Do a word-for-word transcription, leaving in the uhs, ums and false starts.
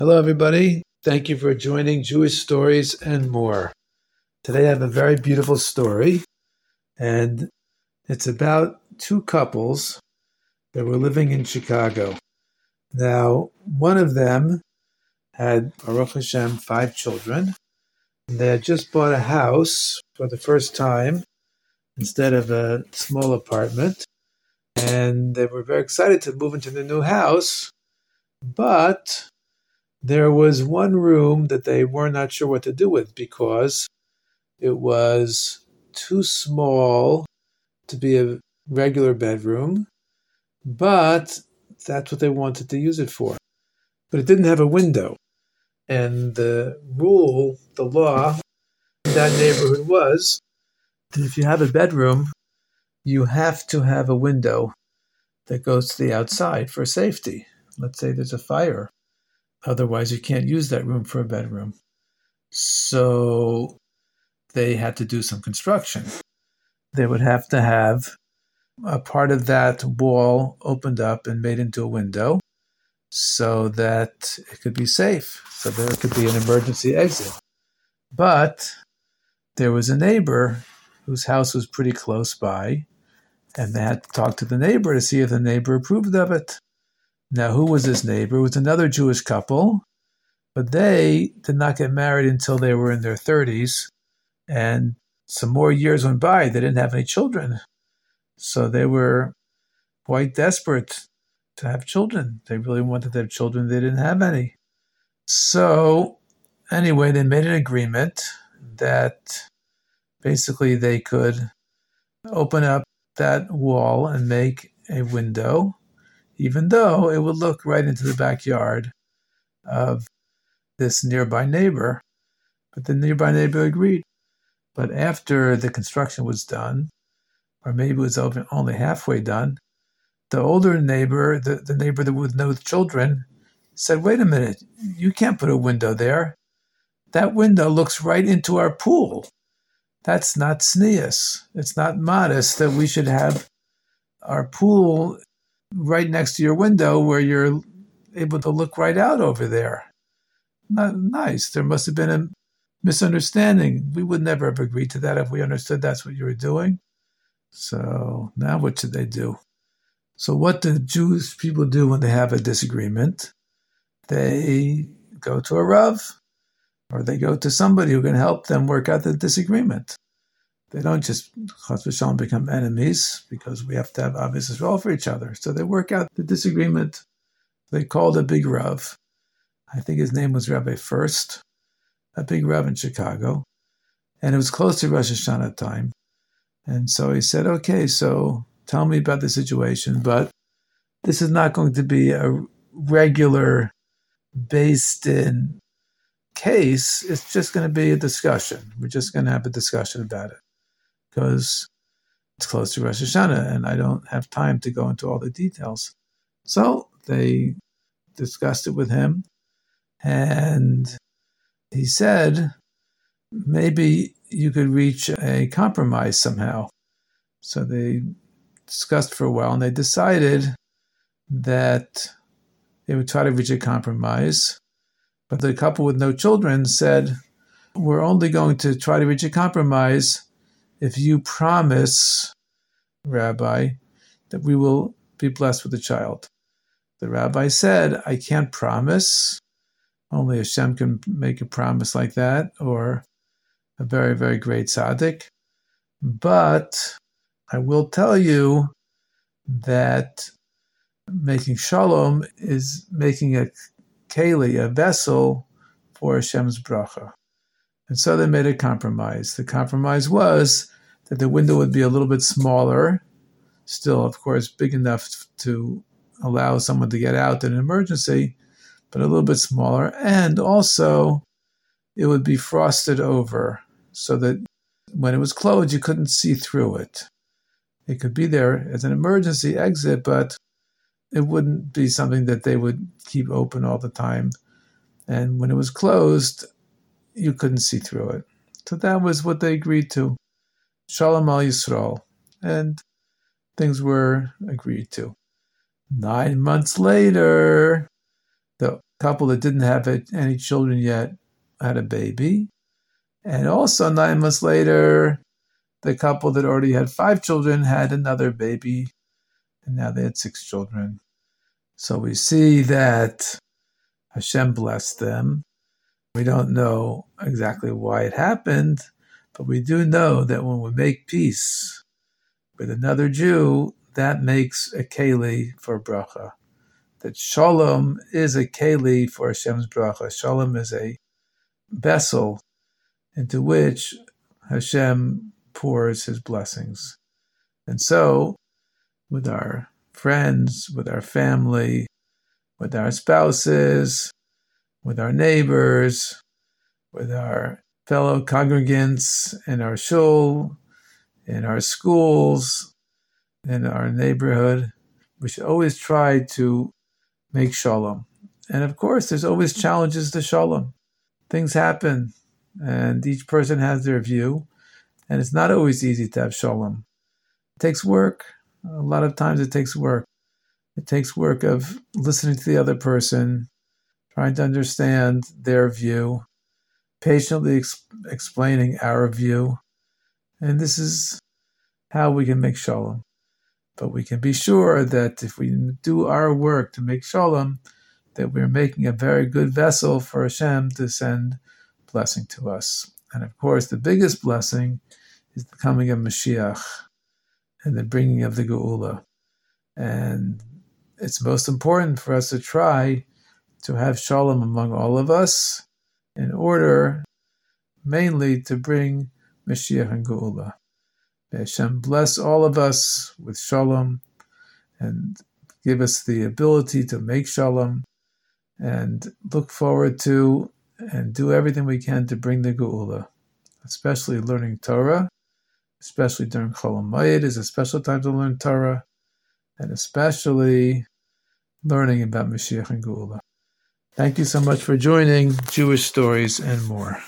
Hello, everybody. Thank you for joining Jewish Stories and More. Today I have a very beautiful story, and it's about two couples that were living in Chicago. Now, one of them had, Baruch Hashem, five children. They had just bought a house for the first time instead of a small apartment, and they were very excited to move into the new house, but there was one room that they were not sure what to do with because it was too small to be a regular bedroom, but that's what they wanted to use it for. But it didn't have a window. And the rule, the law in that neighborhood was that if you have a bedroom, you have to have a window that goes to the outside for safety. Let's say there's a fire. Otherwise, you can't use that room for a bedroom. So they had to do some construction. They would have to have a part of that wall opened up and made into a window so that it could be safe, so there could be an emergency exit. But there was a neighbor whose house was pretty close by, and they had to talk to the neighbor to see if the neighbor approved of it. Now, who was this neighbor? It was another Jewish couple, but they did not get married until they were in their thirties, and some more years went by. They didn't have any children, so they were quite desperate to have children. They really wanted to have children. They didn't have any. So, anyway, they made an agreement that basically they could open up that wall and make a window, even though it would look right into the backyard of this nearby neighbor. But the nearby neighbor agreed. But after the construction was done, or maybe it was only halfway done, the older neighbor, the, the neighbor with no children, said, wait a minute, you can't put a window there. That window looks right into our pool. That's not tznius. It's not modest that we should have our pool right next to your window where you're able to look right out over there. Not nice. There must have been a misunderstanding. We would never have agreed to that if we understood that's what you were doing. So now what should they do? So what do Jewish people do when they have a disagreement? They go to a Rav, or they go to somebody who can help them work out the disagreement. They don't just, chas v'shalom, become enemies, because we have to have obvious Israel for each other. So they work out the disagreement. They called a big Rav. I think his name was Rabbi First, a big Rav in Chicago. And it was close to Rosh Hashanah time. And so he said, okay, so tell me about the situation, but this is not going to be a regular based in case. It's just going to be a discussion. We're just going to have a discussion about it because it's close to Rosh Hashanah and I don't have time to go into all the details. So they discussed it with him, and he said, maybe you could reach a compromise somehow. So they discussed for a while, and they decided that they would try to reach a compromise. But the couple with no children said, we're only going to try to reach a compromise if you promise, Rabbi, that we will be blessed with a child. The rabbi said, I can't promise. Only Hashem can make a promise like that, or a very, very great tzaddik. But I will tell you that making shalom is making a keli, a vessel, for Hashem's bracha. And so they made a compromise. The compromise was that the window would be a little bit smaller, still, of course, big enough to allow someone to get out in an emergency, but a little bit smaller. And also, it would be frosted over so that when it was closed, you couldn't see through it. It could be there as an emergency exit, but it wouldn't be something that they would keep open all the time. And when it was closed, you couldn't see through it. So that was what they agreed to. Shalom al Yisrael. And things were agreed to. Nine months later, the couple that didn't have any children yet had a baby. And also nine months later, the couple that already had five children had another baby, and now they had six children. So we see that Hashem blessed them. We don't know exactly why it happened, but we do know that when we make peace with another Jew, that makes a keli for bracha. That shalom is a keli for Hashem's bracha. Shalom is a vessel into which Hashem pours his blessings. And so, with our friends, with our family, with our spouses, with our neighbors, with our fellow congregants in our shul, in our schools, in our neighborhood, we should always try to make shalom. And of course, there's always challenges to shalom. Things happen, and each person has their view, and it's not always easy to have shalom. It takes work. A lot of times it takes work. It takes work of listening to the other person, trying to understand their view, patiently ex- explaining our view. And this is how we can make shalom. But we can be sure that if we do our work to make shalom, that we're making a very good vessel for Hashem to send blessing to us. And of course, the biggest blessing is the coming of Mashiach and the bringing of the Geula. And it's most important for us to try to have shalom among all of us in order mainly to bring Mashiach and Geula. May Hashem bless all of us with shalom and give us the ability to make shalom and look forward to and do everything we can to bring the Geula, especially learning Torah, especially during Chol HaMoed is a special time to learn Torah, and especially learning about Mashiach and Geula. Thank you so much for joining Jewish Stories and More.